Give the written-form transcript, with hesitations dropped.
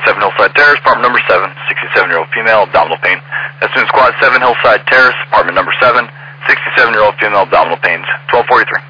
7 Hillside Terrace, apartment number 7, 67-year-old female, abdominal pain. That's in Squad 7 Hillside Terrace, apartment number 7, 67-year-old female, abdominal pains, 1243.